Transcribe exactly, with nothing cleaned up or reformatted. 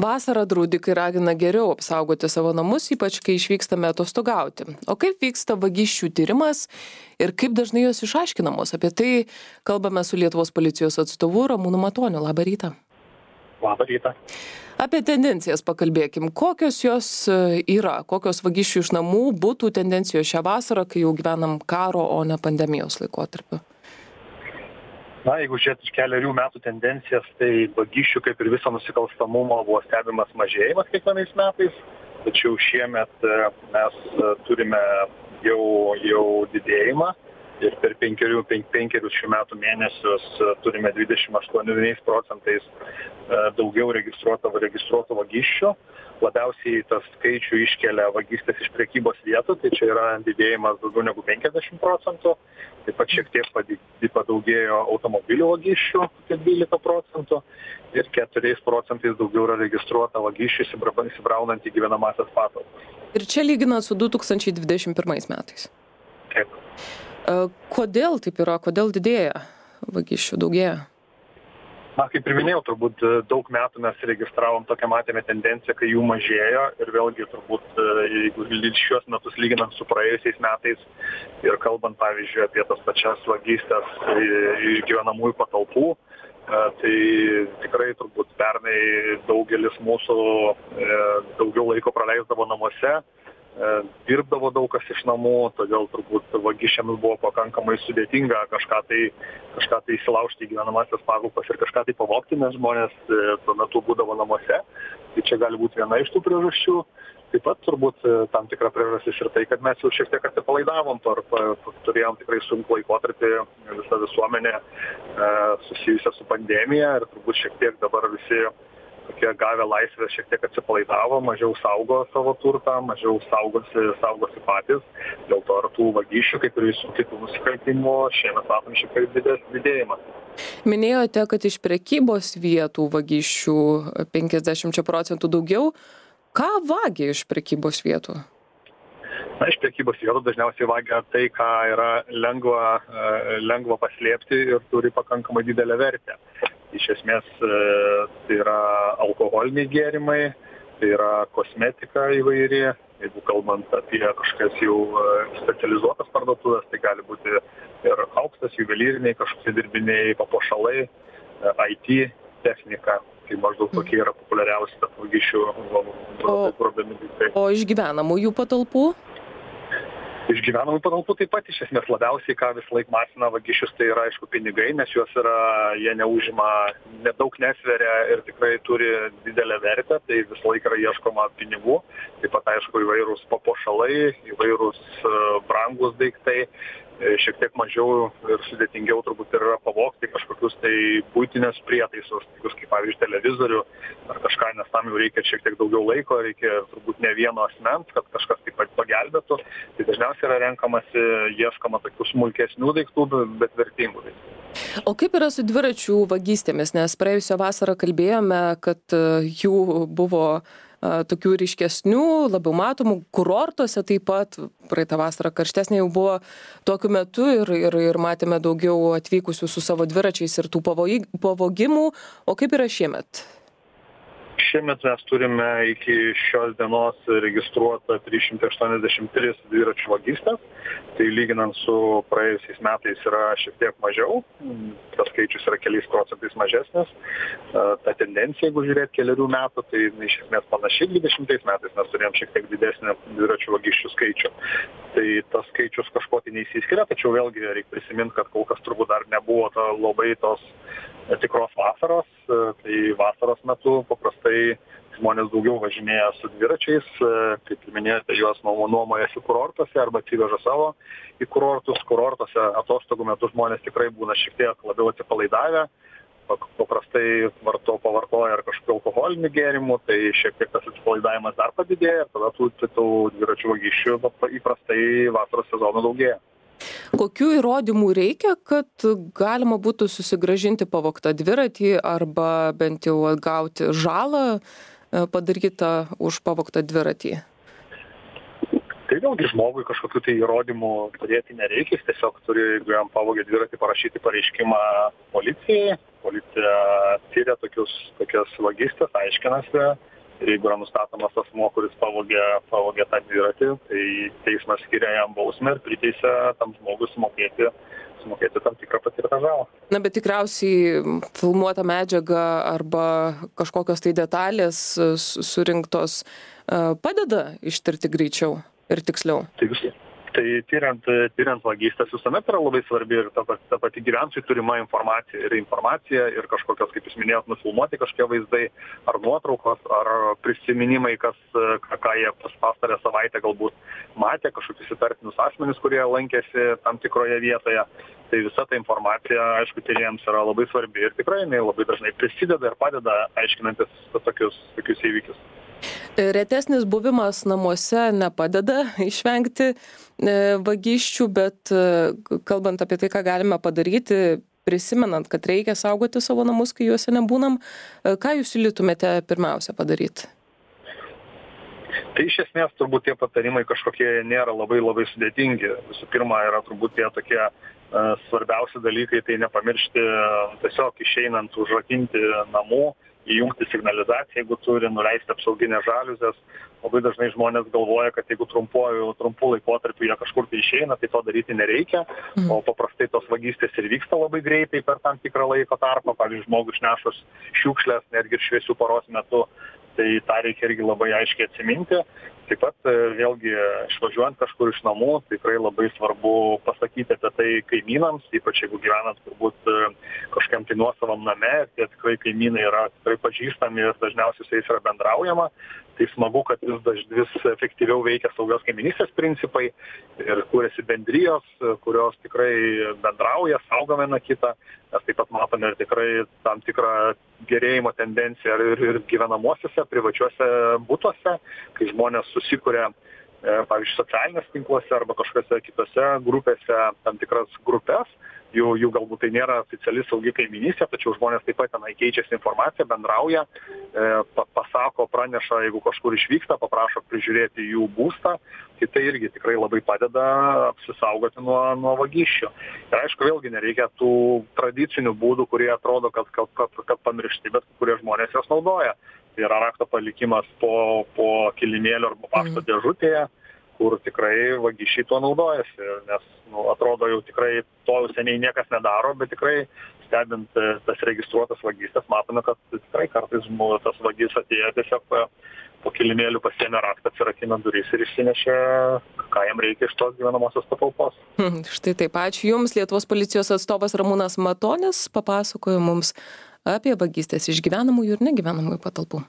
Vasarą draudikai ragina geriau apsaugoti savo namus, ypač kai išvykstame atostogauti. O kaip vyksta vagysčių tyrimas ir kaip dažnai jos išaiškinamos? Apie tai kalbame su Lietuvos policijos atstovu Ramūnu Matoniu. Labą rytą. Labą rytą. Apie tendencijas pakalbėkim. Kokios jos yra? Kokios vagysčių iš namų būtų tendencijos šią vasarą, kai jau gyvenam karo, o ne pandemijos laikotarpiu? Na, jeigu žiūrėt iš keliarių metų tendencijas, tai vagysčių kaip ir viso nusikalstamumo buvo stebimas mažėjimas kiekvienais metais, tačiau šiemet mes turime jau, jau didėjimą ir per penkerių, penk, penkerius šių metų mėnesius turime dvidešimt aštuoniais procentais daugiau registruoto, registruoto vagysčių. Labiausiai tas skaičių iškelia vagystės iš prekybos vietų, tai čia yra didėjimas daugiau negu penkiasdešimt procentų. Taip pat šiek tiek padaugėjo automobilių vagysčių, apie dvylika procentų, ir keturiais procentais daugiau yra registruota vagysčių įsibraunant į gyvenamąsias patalpas. Ir čia lyginant su du tūkstančiai dvidešimt pirmais metais. Taip. Kodėl taip yra? Kodėl didėja vagysčių, daugėja? Na, kaip ir minėjau, turbūt daug metų mes registravom tokią, matėme tendenciją, kai jų mažėjo ir vėlgi turbūt, jeigu šios metus lyginant su praėjusiais metais ir kalbant, pavyzdžiui, apie tas pačias vagystes iš gyvenamųjų patalpų, tai tikrai turbūt pernai daugelis mūsų daugiau laiko praleisdavo namuose, dirbdavo daug kas iš namų, todėl turbūt vagišiams buvo pakankamai sudėtinga kažką tai, kažką tai įsilaužti į gyvenamąsias patalpas ir kažką tai pavogti, nes žmonės tuo metu būdavo namuose. Tai čia gali būti viena iš tų priežasčių. Taip pat turbūt tam tikra priežastis ir tai, kad mes jau šiek tiek atsipalaidavom, turėjom tikrai sunkų laikotarpį visą visuomenę susijusią su pandemija ir turbūt šiek tiek dabar visi tokie gavę laisvę šiek tiek atsipalaidavo, mažiau saugo savo turtą, mažiau saugosi, saugosi patys. Dėl to ir tų vagysčių, kaip ir visų kitų nusikaltimų, šiemet matom šiek tiek didesnį didėjimą. Minėjote, kad iš prekybos vietų vagysčių penkiasdešimt procentų daugiau. Ką vagia iš prekybos vietų? Na, iš prekybos vietų dažniausiai vagia tai, ką yra lengva, lengva paslėpti ir turi pakankamai didelę vertę. Iš esmės tai yra alkoholiniai gėrimai, tai yra kosmetika įvairi, jeigu kalbant apie kažkokias jau specializuotas parduotuvės, tai gali būti ir aukštas, juvelyriniai kažkokie dirbiniai, papuošalai, I T technika, tai maždaug tokie yra populiariausi tarp vagysčių prodami daiktai. O iš gyvenamųjų patalpų? Iš gyvenamų patalpų taip pat iš esmės labiausiai, ką vis laik masina vagysčius, tai yra aišku pinigai, nes juos yra, jie neužima, nedaug nesveria ir tikrai turi didelę vertę, tai vis laik yra ieškoma pinigų. Taip pat aišku įvairūs papuošalai, įvairūs brangus daiktai, šiek tiek mažiau ir sudėtingiau turbūt yra pavogti kažkokius tai buitinės prietaisus, tokius kaip pavyzdžiui televizorių ar kažką, nes tam jau reikia šiek tiek daugiau laiko, reikia turbūt ne vieno asmens, kad kažkas taip pat pagelbėtų. Tai dažniausiai yra renkamasi, ieškoma tokių smulkesnių daiktų, bet vertingų daiktų. O kaip yra su dviračių vagystėmis, nes praėjusią vasarą kalbėjome, kad jų buvo tokių ryškesnių, labiau matomų, kurortuose taip pat, praeitą vasarą karštesnė jau buvo tokiu metu ir, ir, ir matėme daugiau atvykusių su savo dviračiais ir tų pavogimų. O kaip yra šiemet? Šiemet mes turime iki šios dienos registruota trys šimtai aštuoniasdešimt trys dviračių vagystės, tai lyginant su praėjusiais metais yra šiek tiek mažiau, tas skaičius yra keliais procentais mažesnis. Ta tendencija, jeigu žiūrėt keliarių metų, tai iš esmės panašiai dvidešimtais metais mes turėjom šiek tiek didesnį dviračių vagysčių skaičių. Tai tas skaičius kažko tai neįsiskiria, tačiau vėlgi reikia prisiminti, kad kol kas turbūt dar nebuvo ta labai tos tikros vasaros, tai vasaros metu paprastai žmonės daugiau važinėja su dviračiais, kaip minėjote, juos nuomojasi kurortuose arba atsiveža savo į kurortus. Kurortuose atostogų metu žmonės tikrai būna šiek tiek labiau atsipalaidavę, paprastai varto, pavartoja ar kažkokių alkoholinių gėrimų, tai šiek tiek tas atsipalaidavimas dar padidėja ir tada tų, tų dviračių vagysčių įprastai vasaros sezono daugėja. Kokių įrodymų reikia, kad galima būtų susigrąžinti pavogtą dviratį arba bent jau atgauti žalą padarytą už pavogtą dviratį? Tai vėlgi žmogui kažkokių tai įrodymų turėti nereikia, jis tiesiog turi, jeigu jam pavogė dviratį, parašyti pareiškimą policijai. Policija tyria tokius, tokias vagystes, aiškinasi, Ir jeigu yra nustatomas asmuo, kuris pavogė, pavogė tą dviratį, tai teismas skiria jam bausmę ir priteisia tam žmogui sumokėti, sumokėti tam tikrą patirtą žalą. Na, bet tikriausiai filmuota medžiaga arba kažkokios tai detalės surinktos padeda ištirti greičiau ir tiksliau. Tai visi. Tai tyriant, tyriant vagystes visuomet yra labai svarbi ir ta, ta pati gyventojų turima informacija. Ir informacija, ir kažkokios, kaip jūs minėjot, nufilmuoti kažkokie vaizdai, ar nuotraukos, ar prisiminimai, kas, ką jie pastarę savaitę galbūt matė, kažkokius įtartinus asmenis, kurie lankėsi tam tikroje vietoje. Tai visa ta informacija, aišku, tyrėjams yra labai svarbi ir tikrai jinai labai dažnai prisideda ir padeda aiškinantis tokius, tokius įvykius. Retesnis buvimas namuose nepadeda išvengti vagysčių, bet kalbant apie tai, ką galime padaryti, prisimenant, kad reikia saugoti savo namus, kai juose nebūnam, ką jūs siūlytumėte pirmiausia padaryti? Tai iš esmės turbūt tie patarimai kažkokie nėra labai labai sudėtingi. Visų pirma, yra turbūt tie tokie uh, svarbiausi dalykai, tai nepamiršti tiesiog išeinant užrakinti namų, įjungti signalizaciją, jeigu turi, nuleisti apsauginės žaliuzės. Labai dažnai žmonės galvoja, kad jeigu trumpuoju, trumpu laikotarpiu jie kažkur tai išeina, tai to daryti nereikia, mm. o paprastai tos vagystės ir vyksta labai greitai per tam tikrą laiko tarpą. Pavyzdžiui, žmogus išnešus šiukšlės, netgi ir šviesių paros metu, tai tą reikia irgi labai aiškiai atsiminti. Taip pat vėlgi išvažiuojant kažkur iš namų, tikrai labai svarbu pasakyti apie tai kaimynams, ypač jeigu gyvenat turbūt kažkiam tai nuosavam name, tie tikrai kaimynai yra tikrai pažįstami ir dažniausiai su jais yra bendraujama. Tai smagu, kad vis, daž, vis efektyviau veikia saugios kaiminystės principai ir kūrėsi bendrijos, kurios tikrai bendrauja, saugo vieną kitą. Mes taip pat matome ir tikrai tam tikrą gerėjimo tendenciją ir, ir gyvenamosiuose, privačiuose butuose, kai žmonės susikuria, pavyzdžiui, socialinės tinkluose arba kažkokiose kitose grupėse tam tikras grupės. Jų, jų galbūt tai nėra oficiali saugi kaiminystė, tačiau žmonės taip pat tenai keičiasi informaciją, bendrauja, e, pasako, praneša, jeigu kažkur išvyksta, paprašo prižiūrėti jų būstą, tai tai irgi tikrai labai padeda apsisaugoti nuo, nuo vagysčių. Ir aišku, vėlgi nereikia tų tradicinių būdų, kurie atrodo, kad, kad, kad, kad pamiršti, bet kurie žmonės jos naudoja. Tai yra rakto palikimas po, po kilimėlio arba pašto dėžutėje, kur tikrai vagysčiai tuo naudojasi, nes nu, atrodo jau tikrai to seniai niekas nedaro, bet tikrai stebint tas registruotas vagystes, matome, kad tikrai kartais tas vagys atėjo tiesiog po kilimėlių pasiėmė raktą, atsirakino duris ir išsinešė, ką jam reikia iš tos gyvenamosios patalpos. Hmm, štai taip, ačiū Jums. Lietuvos policijos atstovas Ramūnas Matonis papasakojo mums apie vagystes iš gyvenamųjų ir negyvenamųjų patalpų.